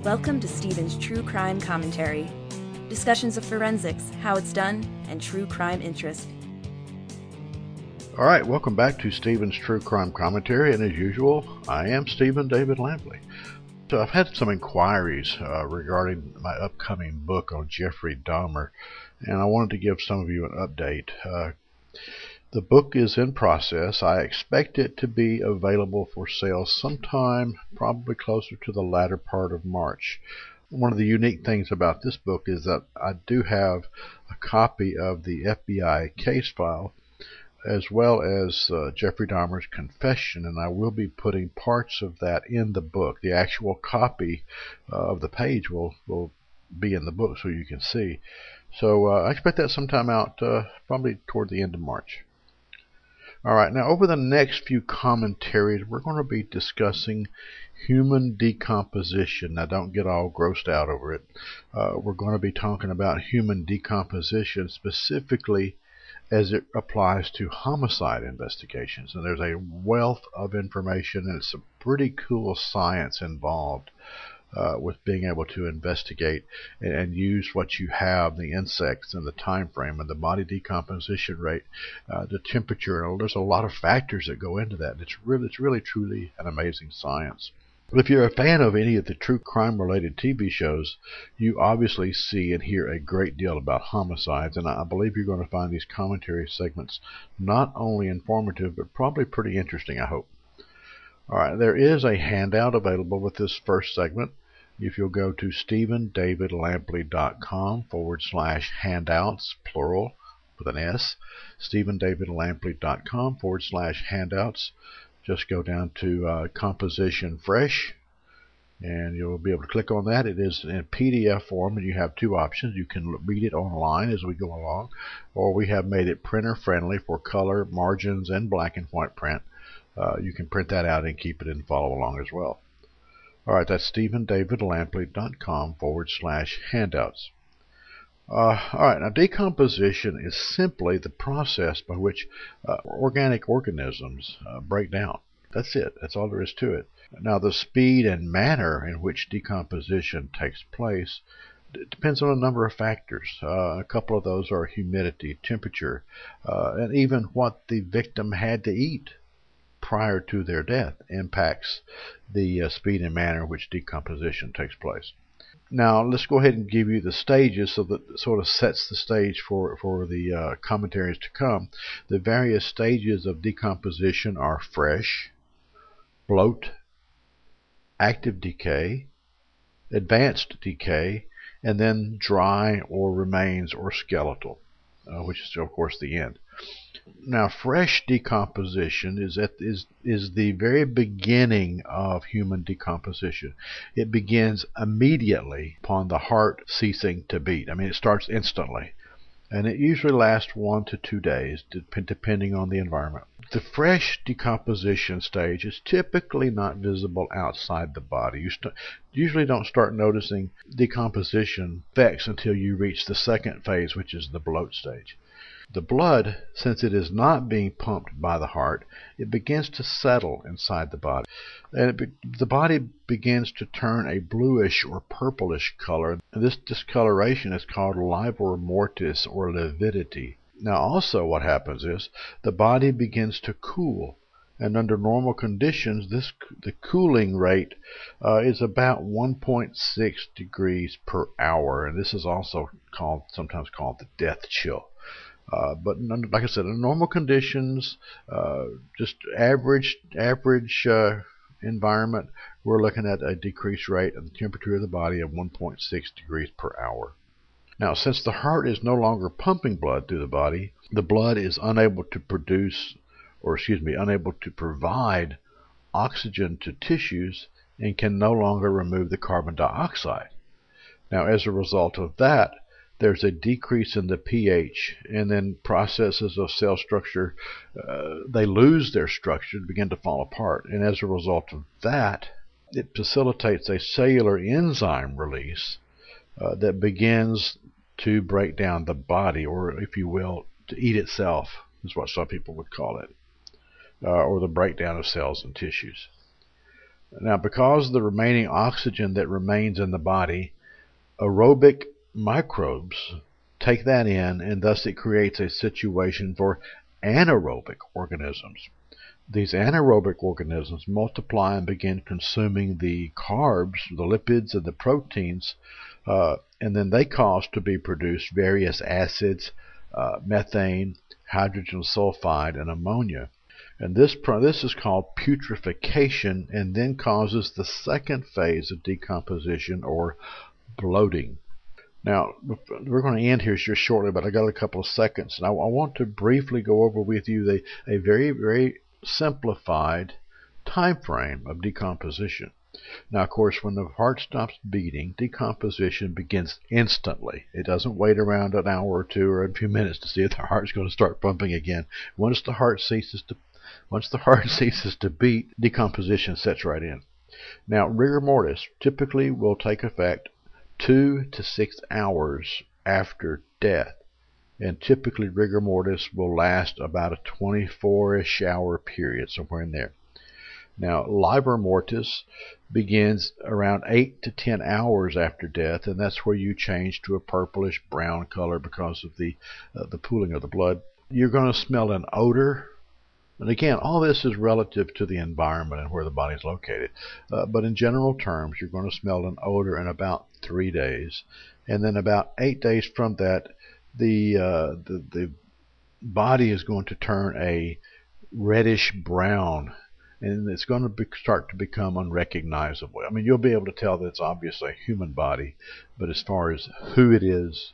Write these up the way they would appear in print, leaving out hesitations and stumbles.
Welcome to Stephen's True Crime Commentary. Discussions of forensics, how it's done, and true crime interest. Alright, welcome back to Stephen's True Crime Commentary, and as usual, I am Stephen David Lampley. So I've had some inquiries regarding my upcoming book on Jeffrey Dahmer, and I wanted to give some of you an update. The book is in process. I expect it to be available for sale sometime probably closer to the latter part of March. One of the unique things about this book is that I do have a copy of the FBI case file as well as Jeffrey Dahmer's confession, and I will be putting parts of that in the book. The actual copy of the page will be in the book so you can see. So I expect that sometime out probably toward the end of March. Alright, now over the next few commentaries we're going to be discussing human decomposition. Now don't get all grossed out over it. We're going to be talking about human decomposition specifically as it applies to homicide investigations. And there's a wealth of information and it's some pretty cool science involved with being able to investigate and use what you have, the insects and the time frame and the body decomposition rate, the temperature. And there's a lot of factors that go into that. It's really truly an amazing science. But if you're a fan of any of the true crime related TV shows, you obviously see and hear a great deal about homicides, and I believe you're going to find these commentary segments not only informative but probably pretty interesting, I hope. Alright, there is a handout available with this first segment. If you'll go to stephendavidlampley.com/handouts, plural, with an S, stephendavidlampley.com/handouts. Just go down to Composition Fresh, and you'll be able to click on that. It is in PDF form, and you have two options. You can read it online as we go along, or we have made it printer friendly for color, margins, and black and white print. You can print that out and keep it and follow along as well. Alright, that's stephendavidlampley.com/handouts. Alright, now decomposition is simply the process by which organic organisms break down. That's it. That's all there is to it. Now, the speed and manner in which decomposition takes place depends on a number of factors. A couple of those are humidity, temperature, and even what the victim had to eat prior to their death impacts the speed and manner in which decomposition takes place. Now let's go ahead and give you the stages so that it sort of sets the stage for the commentaries to come. The various stages of decomposition are fresh, bloat, active decay, advanced decay, and then dry or remains or skeletal, which is of course the end. Now, fresh decomposition is the very beginning of human decomposition. It begins immediately upon the heart ceasing to beat. I mean, it starts instantly. And it usually lasts 1 to 2 days, depending on the environment. The fresh decomposition stage is typically not visible outside the body. You usually don't start noticing decomposition effects until you reach the second phase, which is the bloat stage. The blood, since it is not being pumped by the heart, it begins to settle inside the body. And the body begins to turn a bluish or purplish color. This discoloration is called livor mortis or lividity. Now also what happens is the body begins to cool. And under normal conditions, the cooling rate is about 1.6 degrees per hour. And this is also sometimes called the death chill. But like I said, in normal conditions, just average environment, we're looking at a decreased rate of the temperature of the body of 1.6 degrees per hour. Now, since the heart is no longer pumping blood through the body, the blood is unable to provide oxygen to tissues and can no longer remove the carbon dioxide. Now, as a result of that, there's a decrease in the pH, and then processes of cell structure, they lose their structure and begin to fall apart. And as a result of that, it facilitates a cellular enzyme release that begins to break down the body, or if you will, to eat itself, is what some people would call it, or the breakdown of cells and tissues. Now, because of the remaining oxygen that remains in the body, aerobic microbes take that in, and thus it creates a situation for anaerobic organisms. These anaerobic organisms multiply and begin consuming the carbs, the lipids, and the proteins, and then they cause to be produced various acids, methane, hydrogen sulfide, and ammonia. And this is called putrefaction, and then causes the second phase of decomposition, or bloating. Now, we're going to end here just shortly, but I got a couple of seconds, and I want to briefly go over with you a very, very simplified time frame of decomposition. Now, of course, when the heart stops beating, decomposition begins instantly. It doesn't wait around an hour or two or a few minutes to see if the heart's going to start pumping again. Once the heart ceases to beat, decomposition sets right in. Now, rigor mortis typically will take effect 2 to 6 hours after death, and typically rigor mortis will last about a 24-ish hour period, somewhere in there. Now, livor mortis begins around 8 to 10 hours after death, and that's where you change to a purplish brown color because of the pooling of the blood. You're going to smell an odor. And again, all this is relative to the environment and where the body is located. But in general terms, you're going to smell an odor in about 3 days. And then about 8 days from that, the body is going to turn a reddish brown, and it's going to start to become unrecognizable. I mean, you'll be able to tell that it's obviously a human body, but as far as who it is,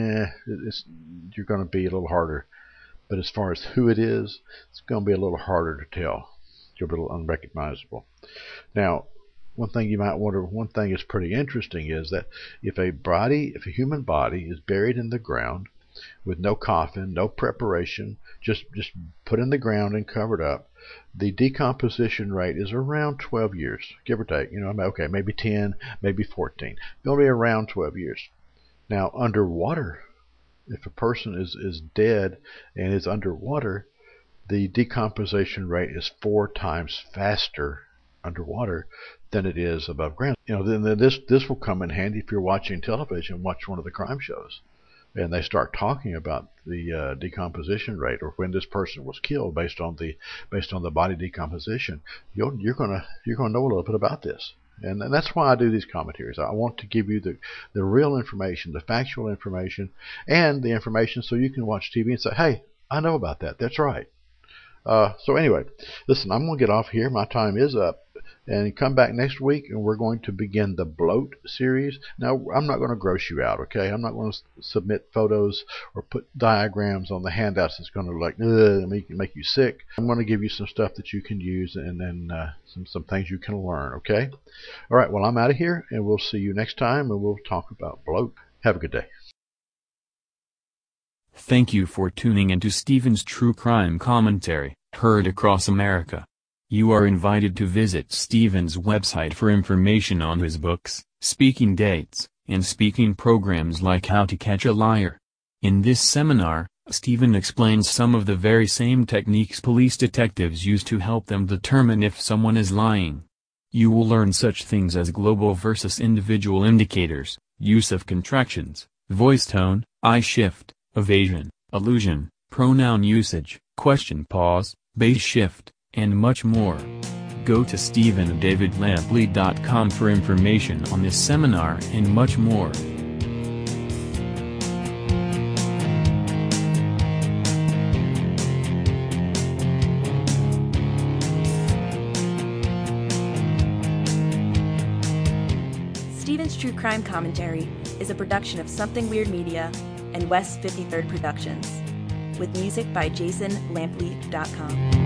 you're going to be a little harder. But as far as who it is, it's going to be a little harder to tell. You'll be a little unrecognizable. Now, one thing you might wonder, one thing that's pretty interesting is that if a human body is buried in the ground with no coffin, no preparation, just put in the ground and covered up, the decomposition rate is around 12 years, give or take. Okay, maybe 10, maybe 14. It'll be around 12 years. Now, underwater, if a person is dead and is underwater, the decomposition rate is 4 times faster underwater than it is above ground. Then this will come in handy if you're watching television. Watch one of the crime shows, and they start talking about the decomposition rate, or when this person was killed based on the body decomposition. You're gonna know a little bit about this. And that's why I do these commentaries. I want to give you the real information, the factual information, and the information so you can watch TV and say, hey, I know about that. That's right. So anyway, listen, I'm going to get off here. My time is up. And come back next week, and we're going to begin the bloat series. Now, I'm not going to gross you out, okay? I'm not going to submit photos or put diagrams on the handouts that's going to make you sick. I'm going to give you some stuff that you can use, and then some things you can learn, okay? All right, well, I'm out of here, and we'll see you next time, and we'll talk about bloat. Have a good day. Thank you for tuning into Stephen's True Crime Commentary, heard across America. You are invited to visit Stephen's website for information on his books, speaking dates, and speaking programs like How to Catch a Liar. In this seminar, Stephen explains some of the very same techniques police detectives use to help them determine if someone is lying. You will learn such things as global versus individual indicators, use of contractions, voice tone, eye shift, evasion, allusion, pronoun usage, question pause, base shift, and much more. Go to StephenDavidLampley.com for information on this seminar and much more. Stephen's True Crime Commentary is a production of Something Weird Media and West 53rd Productions, with music by JasonLampley.com.